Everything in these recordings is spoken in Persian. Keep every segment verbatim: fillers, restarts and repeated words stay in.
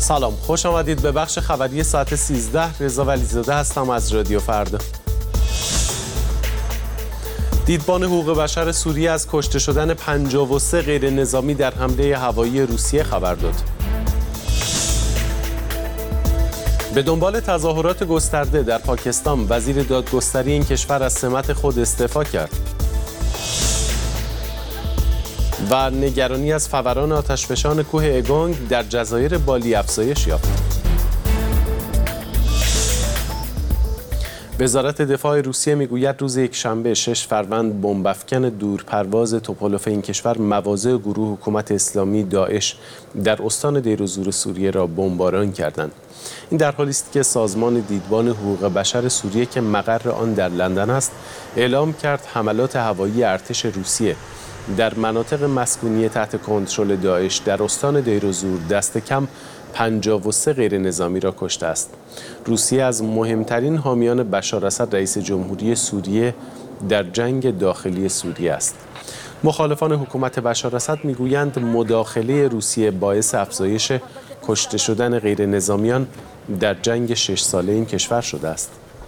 سلام، خوش آمدید به بخش خبری ساعت سیزده. رضا ولیزاده هستم از رادیو فردا. دیدبان حقوق بشر سوریه از کشته شدن پنجاه و سه غیر نظامی در حمله هوایی روسیه خبر داد. به دنبال تظاهرات گسترده در پاکستان، وزیر دادگستری این کشور از سمت خود استعفا کرد. و نگرانی از فوران آتشفشان کوه اگونگ در جزایر بالی افزایش یافت. وزارت دفاع روسیه میگوید روز یکشنبه شش فروند بمب‌افکن دورپرواز توپولوف این کشور مواضع گروه حکومت اسلامی داعش در استان دیر و زور سوریه را بمباران کردند. این در حالی است که سازمان دیدبان حقوق بشر سوریه که مقر آن در لندن است، اعلام کرد حملات هوایی ارتش روسیه در مناطق مسکونی تحت کنترل داعش در استان دیر و زور دست کم پنجاه و سه غیر نظامی را کشته است. روسیه از مهمترین حامیان بشار اسد رئیس جمهوری سوریه در جنگ داخلی سوریه است. مخالفان حکومت بشار اسد میگویند مداخله روسیه باعث افزایش کشته شدن غیر نظامیان در جنگ شش ساله این کشور شده است.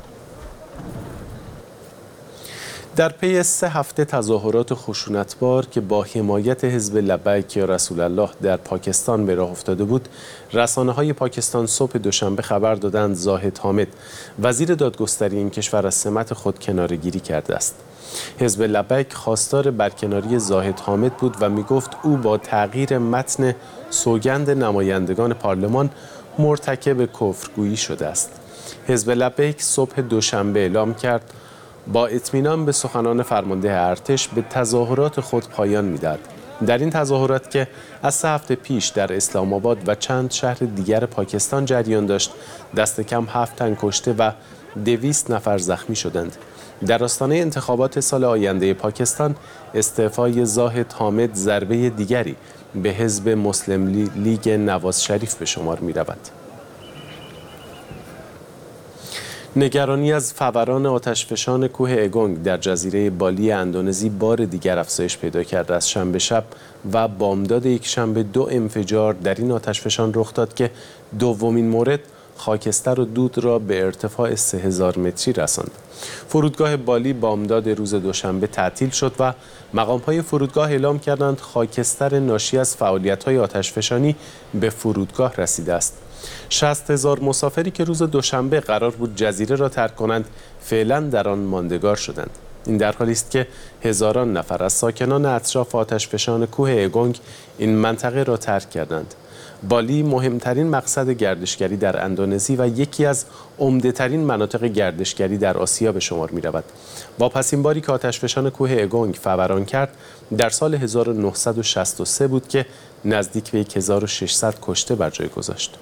در پی سه هفته تظاهرات خشونتبار که با حمایت حزب لبیک یا رسول الله در پاکستان به راه افتاده بود، رسانه‌های پاکستان صبح دوشنبه خبر دادند زاهد حامد، وزیر دادگستری این کشور، از سمت خود کناره‌گیری کرده است. حزب لبیک خواستار برکناری زاهد حامد بود و می‌گفت او با تغییر متن سوگند نمایندگان پارلمان مرتکب کفرگویی شده است. حزب لبیک صبح دوشنبه اعلام کرد با اطمینان به سخنان فرمانده ارتش به تظاهرات خود پایان می‌دهد. در این تظاهرات که از سه هفته پیش در اسلام آباد و چند شهر دیگر پاکستان جریان داشت، دست کم هفت تن کشته و دویست نفر زخمی شدند. در آستانه انتخابات سال آینده پاکستان، استعفای زاهد حامد ضربه دیگری به حزب مسلم لیگ نواز شریف به شمار می‌رود. نگرانی از فوران آتشفشان کوه اگونگ در جزیره بالی اندونزی بار دیگر افزایش پیدا کرده. از شنبه شب و بامداد یک شنبه دو انفجار در این آتشفشان رخ داد که دومین مورد خاکستر و دود را به ارتفاع سه هزار متری رساند. فرودگاه بالی بامداد روز دوشنبه تعطیل شد و مقام‌های فرودگاه اعلام کردند خاکستر ناشی از فعالیت‌های آتشفشانی به فرودگاه رسیده است. شصت هزار مسافری که روز دوشنبه قرار بود جزیره را ترک کنند، فعلا در آن ماندگار شدند. این در حالی است که هزاران نفر از ساکنان اطراف آتشفشان کوه اگونگ این منطقه را ترک کردند. بالی مهمترین مقصد گردشگری در اندونزی و یکی از عمده‌ترین مناطق گردشگری در آسیا به شمار می‌رود. واپسین باری که آتشفشان کوه اگونگ فوران کرد در سال هزار و نهصد و شصت و سه بود که نزدیک به هزار و ششصد کشته بر جای گذاشت.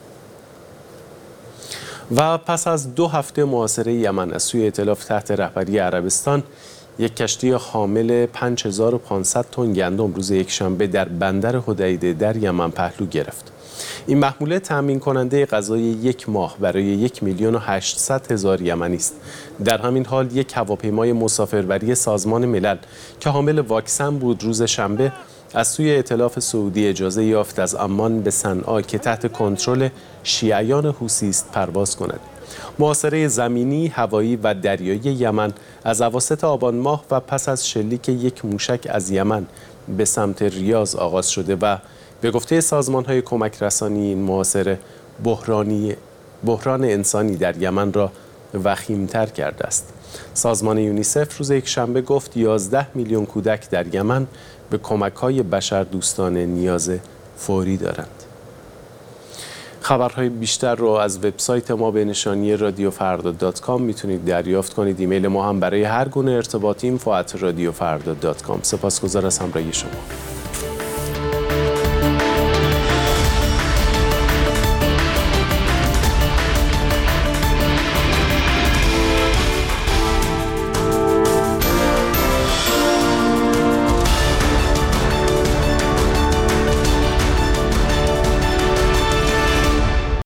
و پس از دو هفته محاصره یمن از سوی ائتلاف تحت رهبری عربستان، یک کشتی حامل پنج هزار و پانصد تن گندم روز یکشنبه در بندر حدیده در یمن پهلو گرفت. این محموله تامین کننده غذای یک ماه برای یک میلیون و هشتصد هزار یمنی است. در همین حال یک هواپیمای مسافربری سازمان ملل که حامل واکسن بود روز شنبه از سوی ائتلاف سعودی اجازه یافت از عمان به صنعا که تحت کنترل شیعیان حوثی است پرواز کند. محاصره زمینی، هوایی و دریایی یمن از اواسط آبان ماه و پس از شلیک یک موشک از یمن به سمت ریاض آغاز شده و به گفته سازمان‌های کمک رسانی این محاصره بحرانی بحران انسانی در یمن را وخیم‌تر کرده است. سازمان یونیسف روز یکشنبه گفت یازده میلیون کودک در یمن به کمک‌های بشردوستانه نیاز فوری دارند. خبرهای بیشتر رو از وبسایت ما به نشانی رادیو فردا دات کام میتونید دریافت کنید. ایمیل ما هم برای هر گونه ارتباطی اینفو ات رادیو فردا دات کام. سپاسگزار از همراهی شما.